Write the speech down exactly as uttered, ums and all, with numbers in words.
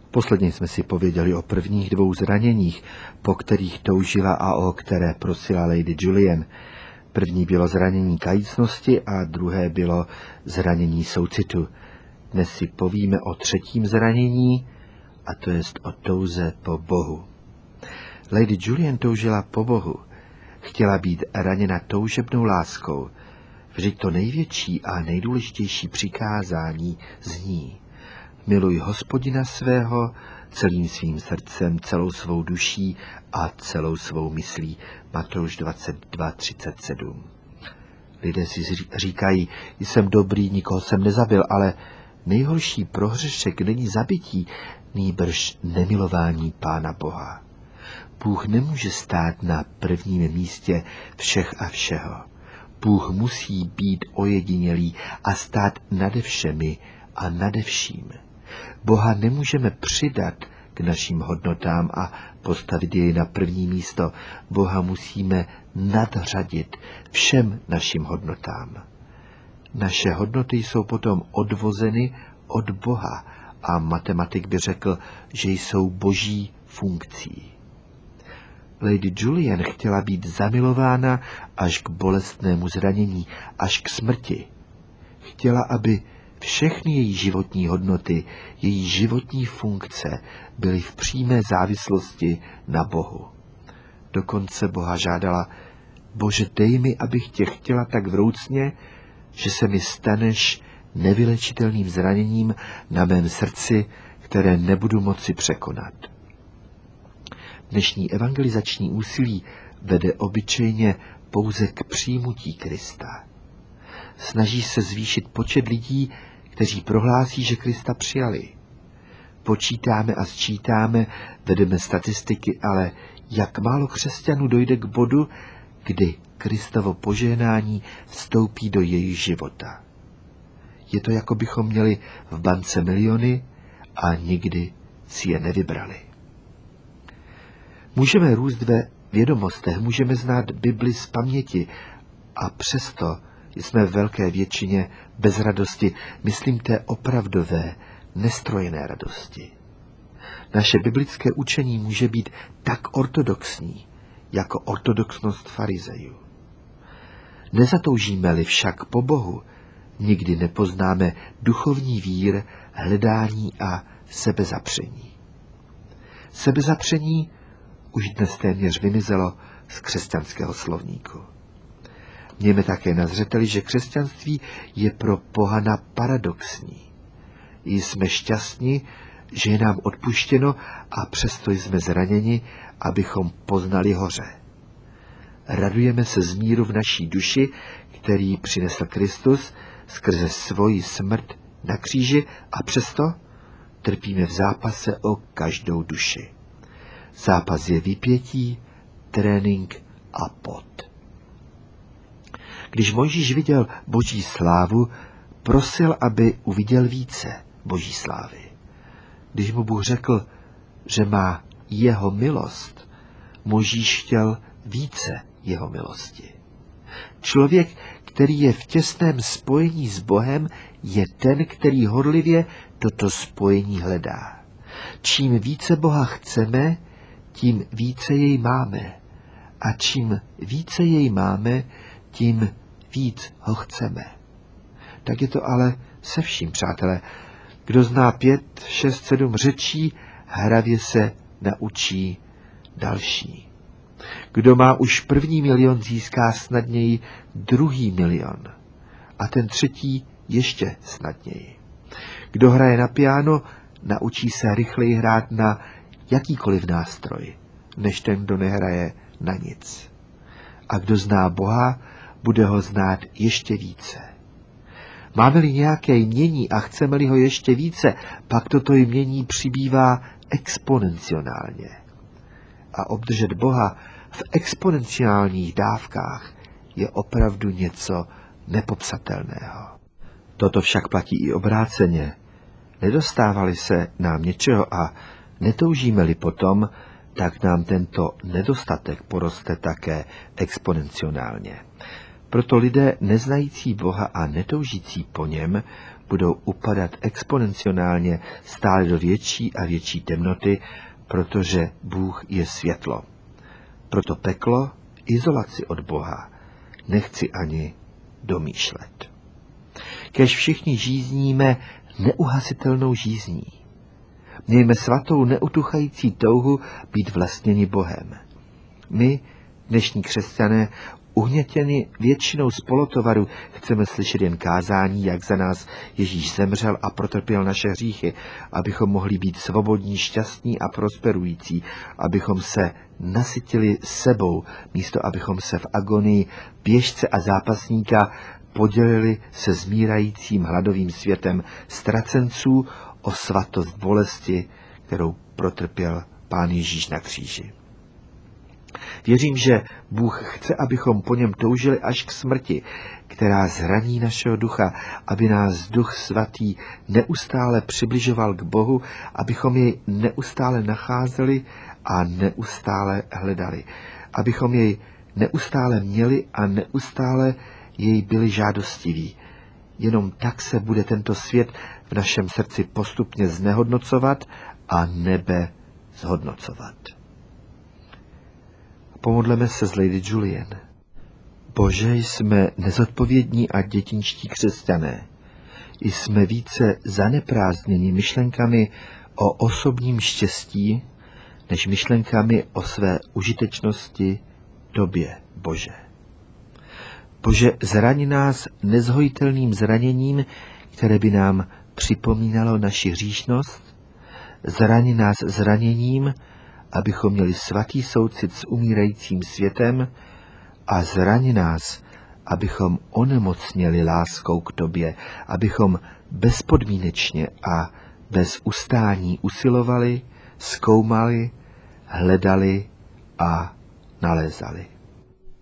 Posledně jsme si pověděli o prvních dvou zraněních, po kterých toužila a o které prosila Lady Julian. První bylo zranění kajícnosti a druhé bylo zranění soucitu. Dnes si povíme o třetím zranění, a to jest o touze po Bohu. Lady Julian toužila po Bohu. Chtěla být raněna toužebnou láskou. Vždyť to největší a nejdůležitější přikázání zní: miluj Hospodina svého celým svým srdcem, celou svou duší a celou svou myslí. Matouš dvacet dva třicet sedm. Lidé si říkají, jsem dobrý, nikoho jsem nezabil, ale nejhorší prohřešek není zabití, nýbrž nemilování Pána Boha. Bůh nemůže stát na prvním místě všech a všeho. Bůh musí být ojedinělý a stát nade všemi a nade vším. Boha nemůžeme přidat k našim hodnotám a postavit jej na první místo. Boha musíme nadřadit všem našim hodnotám. Naše hodnoty jsou potom odvozeny od Boha a matematik by řekl, že jsou boží funkcí. Lady Julian chtěla být zamilována až k bolestnému zranění, až k smrti. Chtěla, aby všechny její životní hodnoty, její životní funkce byly v přímé závislosti na Bohu. Dokonce Boha žádala: Bože, dej mi, abych tě chtěla tak vroucně, že se mi staneš nevylečitelným zraněním na mém srdci, které nebudu moci překonat. Dnešní evangelizační úsilí vede obyčejně pouze k přijmutí Krista. Snaží se zvýšit počet lidí, kteří prohlásí, že Krista přijali. Počítáme a sčítáme, vedeme statistiky, ale jak málo křesťanů dojde k bodu, kdy Kristovo požehnání vstoupí do jejich života. Je to, jako bychom měli v bance miliony a nikdy si je nevybrali. Můžeme růst ve vědomostech, můžeme znát Bibli z paměti a přesto jsme v velké většině bez radosti, myslím té opravdové, nestrojené radosti. Naše biblické učení může být tak ortodoxní, jako ortodoxnost farizejů. Nezatoužíme-li však po Bohu, nikdy nepoznáme duchovní vír, hledání a sebezapření. Sebezapření už dnes téměř vymizelo z křesťanského slovníku. Mějme také na zřeteli, že křesťanství je pro pohana paradoxní. Jsme šťastní, že je nám odpuštěno a přesto jsme zraněni, abychom poznali hoře. Radujeme se z míru v naší duši, který přinesl Kristus skrze svoji smrt na kříži, a přesto trpíme v zápase o každou duši. Zápas je vypětí, trénink a pot. Když Mojžíš viděl boží slávu, prosil, aby uviděl více boží slávy. Když mu Bůh řekl, že má jeho milost, Mojžíš chtěl více jeho milosti. Člověk, který je v těsném spojení s Bohem, je ten, který horlivě toto spojení hledá. Čím více Boha chceme, tím více jej máme. A čím více jej máme, tím víc ho chceme. Tak je to ale se vším, přátelé. Kdo zná pět, šest, sedm řečí, hravě se naučí další. Kdo má už první milion, získá snadněji druhý milion. A ten třetí ještě snadněji. Kdo hraje na piano, naučí se rychleji hrát na jakýkoliv nástroj, než ten, kdo nehraje na nic. A kdo zná Boha, bude ho znát ještě více. Máme-li nějaké jmění a chceme-li ho ještě více, pak toto jmění přibývá exponenciálně. A obdržet Boha v exponenciálních dávkách je opravdu něco nepopsatelného. Toto však platí i obráceně. Nedostávali se nám něčeho a netoužíme-li potom, tak nám tento nedostatek poroste také exponenciálně. Proto lidé neznající Boha a netoužící po něm budou upadat exponenciálně stále do větší a větší temnoty, protože Bůh je světlo. Proto peklo, izolaci od Boha, nechci ani domýšlet. Kéž všichni žízníme neuhasitelnou žízní. Mějme svatou neutuchající touhu být vlastněni Bohem. My, dnešní křesťané, uhnětěni většinou z polotovaru, chceme slyšet jen kázání, jak za nás Ježíš zemřel a protrpěl naše hříchy, abychom mohli být svobodní, šťastní a prosperující, abychom se nasytili sebou, místo abychom se v agonii běžce a zápasníka podělili se zmírajícím hladovým světem ztracenců o svatost bolesti, kterou protrpěl Pán Ježíš na kříži. Věřím, že Bůh chce, abychom po něm toužili až k smrti, která zraní našeho ducha, aby nás Duch Svatý neustále přibližoval k Bohu, abychom jej neustále nacházeli a neustále hledali, abychom jej neustále měli a neustále jej byli žádostiví. Jenom tak se bude tento svět v našem srdci postupně znehodnocovat a nebe zhodnocovat. Pomodleme se s Lady Julian. Bože, jsme nezodpovědní a dětinští křesťané. Jsme více zaneprázdněni myšlenkami o osobním štěstí, než myšlenkami o své užitečnosti Tobě, Bože. Bože, zraň nás nezhojitelným zraněním, které by nám připomínalo naši hříšnost. Zraň nás zraněním, abychom měli svatý soucit s umírajícím světem, a zraň nás, abychom onemocněli láskou k Tobě, abychom bezpodmínečně a bez ustání usilovali, zkoumali, hledali a nalézali.